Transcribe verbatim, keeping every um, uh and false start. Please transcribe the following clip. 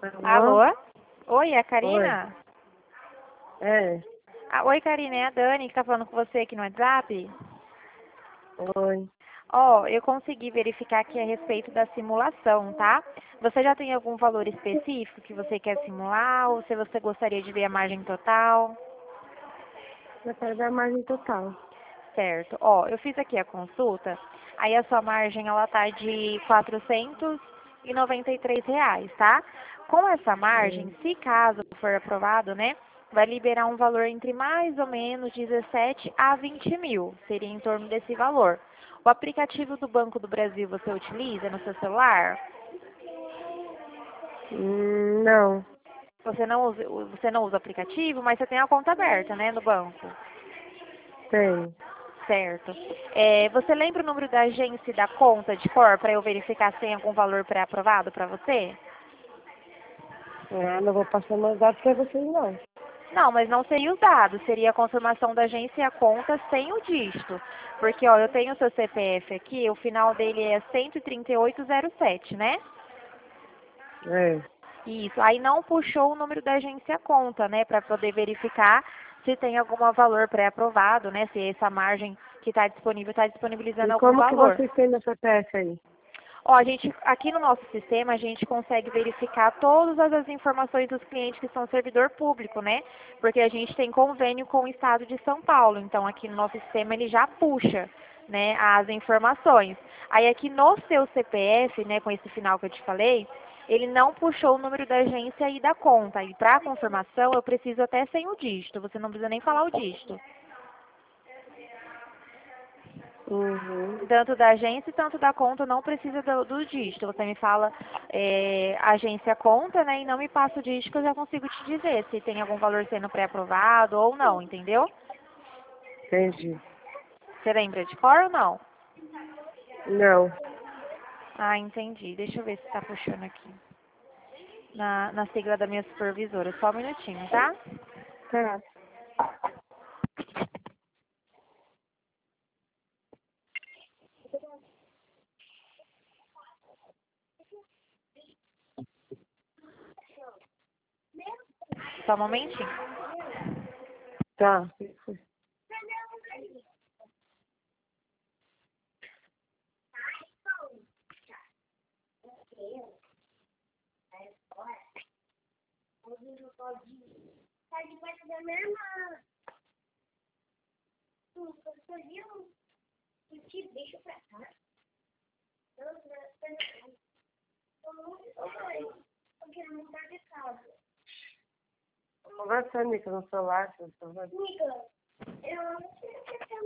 Alô? Alô? Oi, é a Oi. Karina? É. Ah, oi, Karina, é a Dani que tá falando com você aqui no WhatsApp. Oi. Ó, eu consegui verificar aqui a respeito da simulação, tá? Você já tem algum valor específico que você quer simular ou se você gostaria de ver a margem total? Eu quero dar margem total. Certo. Ó, eu fiz aqui a consulta, aí a sua margem ela tá de quatrocentos e noventa e três reais, tá? Com essa margem, Hum. se caso for aprovado, né, vai liberar um valor entre mais ou menos dezessete a vinte mil, seria em torno desse valor. O aplicativo do Banco do Brasil você utiliza no seu celular? Hum, não. Você não usa, você não usa o aplicativo, mas você tem a conta aberta, né, no banco? Tem. Certo. É, você lembra o número da agência e da conta de cor para eu verificar se tem algum valor pré-aprovado para você? Ah, não vou passar meus dados pra vocês, não. Não, mas não seria os dados, seria a confirmação da agência e a conta sem o dígito. Porque, ó, eu tenho o seu C P F aqui, o final dele é cento e trinta e oito zero sete, né? É. Isso. Aí não puxou o número da agência e a conta, né, para poder verificar se tem algum valor pré-aprovado, né, se essa margem que está disponível está E disponibilizando algum como que valor. vocês têm no C P F aí? Ó, a gente, aqui no nosso sistema, a gente consegue verificar todas as informações dos clientes que são servidor público, né? Porque a gente tem convênio com o Estado de São Paulo. Então, aqui no nosso sistema, ele já puxa, né, as informações. Aí, aqui no seu C P F, né, com esse final que eu te falei, ele não puxou o número da agência e da conta. E para confirmação, eu preciso até sem o dígito. Você não precisa nem falar o dígito. Uhum. Tanto da agência e tanto da conta não precisa do, do dígito. Você me fala é, agência conta, né? E não me passa o dígito que eu já consigo te dizer se tem algum valor sendo pré-aprovado ou não, entendeu? Entendi. Você lembra de cor ou não? Não. Ah, entendi. Deixa eu ver se tá puxando aqui. Na, na sigla da minha supervisora. Só um minutinho, tá? Tá. Só um momentinho. Tá. Conversa, Nica, no celular, por favor.